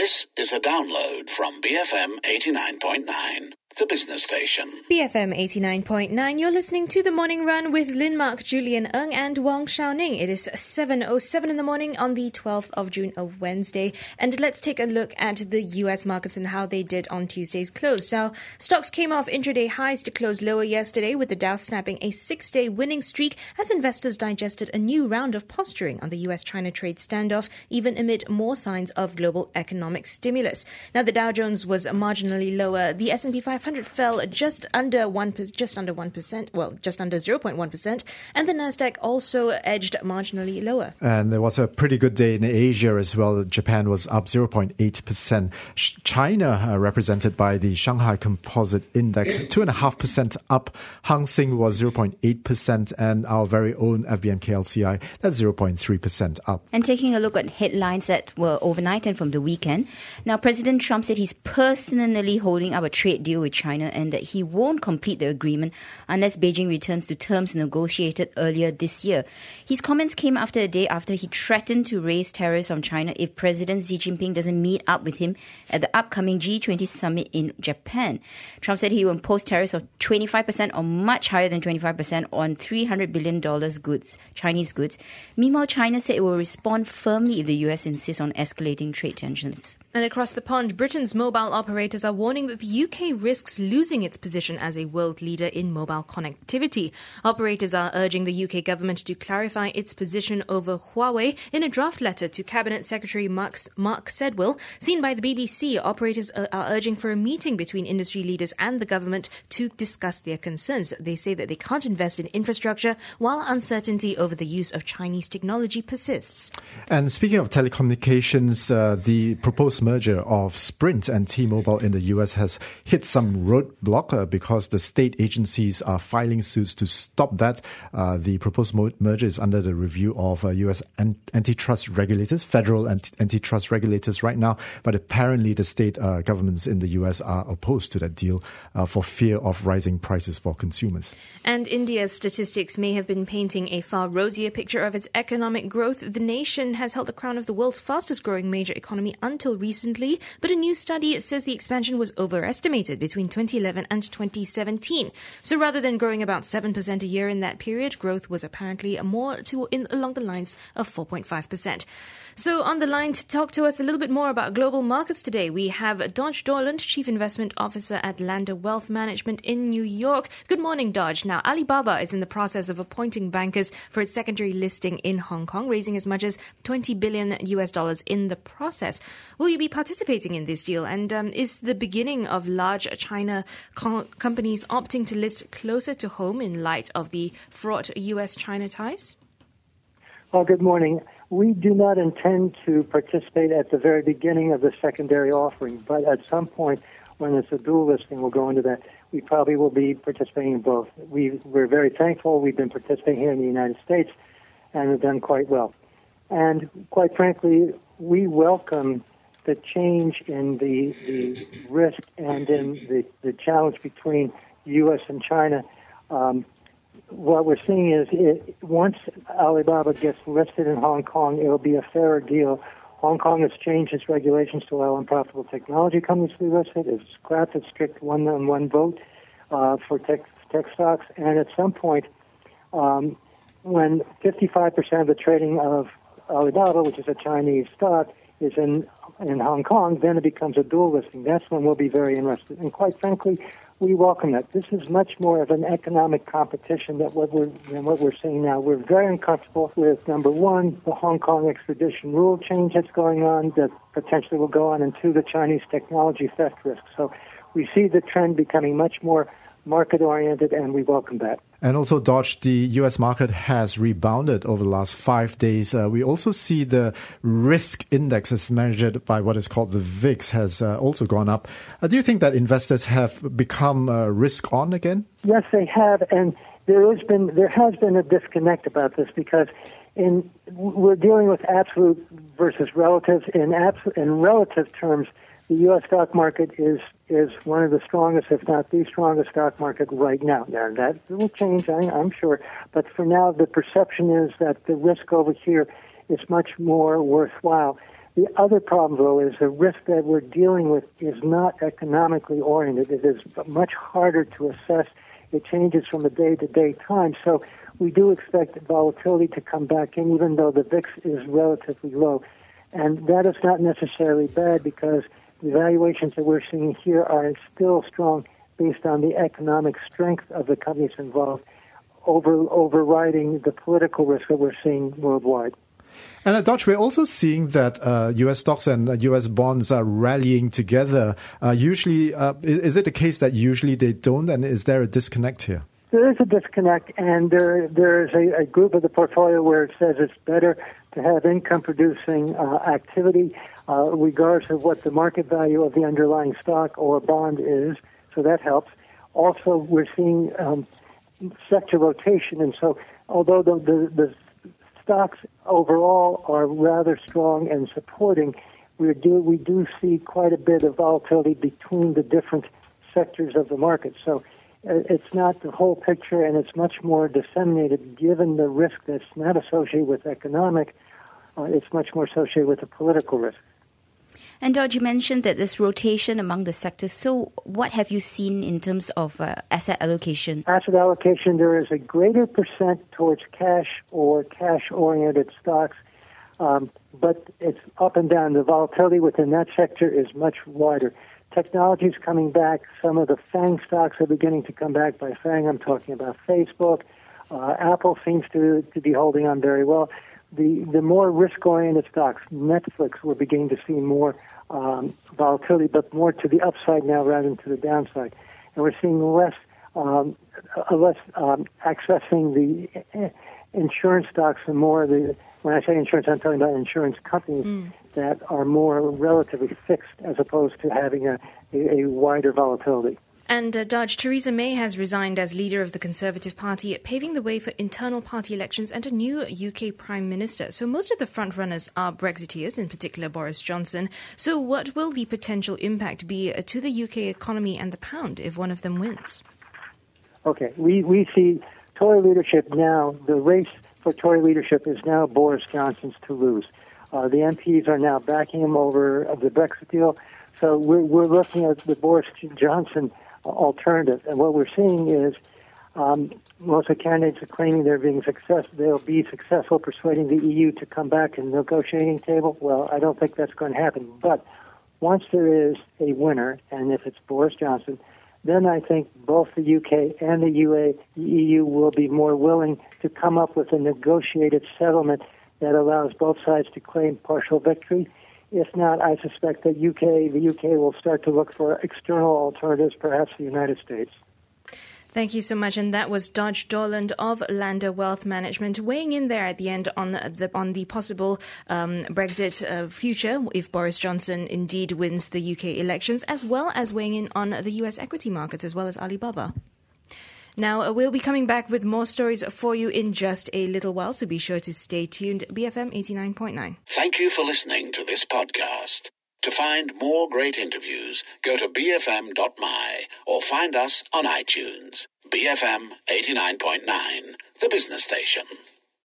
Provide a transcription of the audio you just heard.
This is a download from BFM 89.9, the business station. BFM 89.9, you're listening to The Morning Run with Lin Mark, Julian Ng and Wong Xiaoning. It is 7:07 in the morning on the 12th of June, of Wednesday. And let's take a look at the US markets and how they did on Tuesday's close. Now, stocks came off intraday highs to close lower yesterday, with the Dow snapping a 6-day winning streak as investors digested a new round of posturing on the US-China trade standoff, even amid more signs of global economic stimulus. Now, the Dow Jones was marginally lower. The S&P 500 fell just under 1%, well, just under 0.1%, and the Nasdaq also edged marginally lower. And there was a pretty good day in Asia as well. Japan was up 0.8%. China, represented by the Shanghai Composite Index, 2.5% up. Hang Seng was 0.8%, and our very own FBMK LCI, that's 0.3% up. And taking a look at headlines that were overnight and from the weekend. Now, President Trump said he's personally holding up a trade deal with China and that he won't complete the agreement unless Beijing returns to terms negotiated earlier this year. His comments came after a day after he threatened to raise tariffs on China if President Xi Jinping doesn't meet up with him at the upcoming G20 summit in Japan. Trump said he will impose tariffs of 25% or much higher than 25% on $300 billion Chinese goods. Meanwhile, China said it will respond firmly if the US insists on escalating trade tensions. And across the pond, Britain's mobile operators are warning that the UK risks losing its position as a world leader in mobile connectivity. Operators are urging the UK government to clarify its position over Huawei. In a draft letter to Cabinet Secretary Mark Sedwill, seen by the BBC, operators are urging for a meeting between industry leaders and the government to discuss their concerns. They say that they can't invest in infrastructure while uncertainty over the use of Chinese technology persists. And speaking of telecommunications, the proposed merger of Sprint and T-Mobile in the US has hit some roadblock because the state agencies are filing suits to stop that. The proposed merger is under the review of US antitrust regulators, federal antitrust regulators right now, but apparently the state governments in the US are opposed to that deal for fear of rising prices for consumers. And India's statistics may have been painting a far rosier picture of its economic growth. The nation has held the crown of the world's fastest growing major economy until recently, but a new study says the expansion was overestimated between 2011 and 2017. So rather than growing about 7% a year in that period, growth was apparently more along the lines of 4.5%. So on the line to talk to us a little bit more about global markets today, we have Dodge Dorland, Chief Investment Officer at Lander Wealth Management in New York. Good morning, Dodge. Now, Alibaba is in the process of appointing bankers for its secondary listing in Hong Kong, raising as much as $20 billion in the process. Will you be participating in this deal? And is the beginning of large China companies opting to list closer to home in light of the fraught US-China ties? Well, good morning. We do not intend to participate at the very beginning of the secondary offering, but at some point when it's a dual listing, we'll go into that. We probably will be participating in both. We're very thankful. We've been participating here in the United States and have done quite well. And quite frankly, we welcome the change in the risk and in the challenge between the U.S. and China. What we're seeing is once Alibaba gets listed in Hong Kong, it'll be a fairer deal. Hong Kong has changed its regulations to allow unprofitable technology companies to be listed. It's scrapped its strict one-on-one vote for tech stocks. And at some point, when 55% of the trading of Alibaba, which is a Chinese stock, is in Hong Kong, then it becomes a dual listing. That's when we'll be very interested. And quite frankly, we welcome that. This is much more of an economic competition than what we're seeing now. We're very uncomfortable with, number one, the Hong Kong extradition rule change that's going on that potentially will go on, and two, the Chinese technology theft risk. So we see the trend becoming much more market-oriented, and we welcome that. And also, Dodge, the U.S. market has rebounded over the last 5 days. We also see the risk index as measured by what is called the VIX has also gone up. Do you think that investors have become risk-on again? Yes, they have, and there has been a disconnect about this because we're dealing with absolute versus relative. In relative terms, the U.S. stock market is one of the strongest, if not the strongest stock market right now. Now, that will change, I'm sure. But for now, the perception is that the risk over here is much more worthwhile. The other problem, though, is the risk that we're dealing with is not economically oriented. It is much harder to assess. It changes from a day-to-day time. So we do expect volatility to come back in, even though the VIX is relatively low. And that is not necessarily bad because the valuations that we're seeing here are still strong based on the economic strength of the companies involved, overriding the political risk that we're seeing worldwide. And Dodge, we're also seeing that U.S. stocks and U.S. bonds are rallying together. Usually, is it the case that usually they don't, and is there a disconnect here? There is a disconnect, and there is a group of the portfolio where it says it's better to have income-producing activity, regardless of what the market value of the underlying stock or bond is, so that helps. Also, we're seeing sector rotation, and so although the stocks overall are rather strong and supporting, we do see quite a bit of volatility between the different sectors of the market. So it's not the whole picture, and it's much more disseminated given the risk that's not associated with economic. It's much more associated with the political risk. And Dodge, you mentioned that there's rotation among the sectors. So what have you seen in terms of asset allocation? Asset allocation, there is a greater percent towards cash or cash-oriented stocks, but it's up and down. The volatility within that sector is much wider. Technology is coming back. Some of the FANG stocks are beginning to come back. By FANG, I'm talking about Facebook. Apple seems to be holding on very well. The more risk-oriented stocks, Netflix, we're beginning to see more volatility, but more to the upside now rather than to the downside. And we're seeing less accessing the insurance stocks and more when I say insurance, I'm talking about insurance companies that are more relatively fixed as opposed to having a wider volatility. And Dodge, Theresa May has resigned as leader of the Conservative Party, paving the way for internal party elections and a new UK Prime Minister. So most of the frontrunners are Brexiteers, in particular Boris Johnson. So what will the potential impact be to the UK economy and the pound if one of them wins? Okay, we see Tory leadership now. The race for Tory leadership is now Boris Johnson's to lose. The MPs are now backing him over the Brexit deal. So we're looking at the Boris Johnson alternative, and what we're seeing is most of the candidates are claiming they'll be successful persuading the EU to come back to the negotiating table. Well, I don't think that's going to happen. But once there is a winner, and if it's Boris Johnson, then I think both the UK and the EU will be more willing to come up with a negotiated settlement that allows both sides to claim partial victory. If not, I suspect that the UK will start to look for external alternatives, perhaps the United States. Thank you so much. And that was Dodge Dorland of Lander Wealth Management weighing in there at the end on the possible Brexit future if Boris Johnson indeed wins the UK elections, as well as weighing in on the US equity markets as well as Alibaba. Now, we'll be coming back with more stories for you in just a little while, so be sure to stay tuned. BFM 89.9. Thank you for listening to this podcast. To find more great interviews, go to bfm.my or find us on iTunes. BFM 89.9, the business station.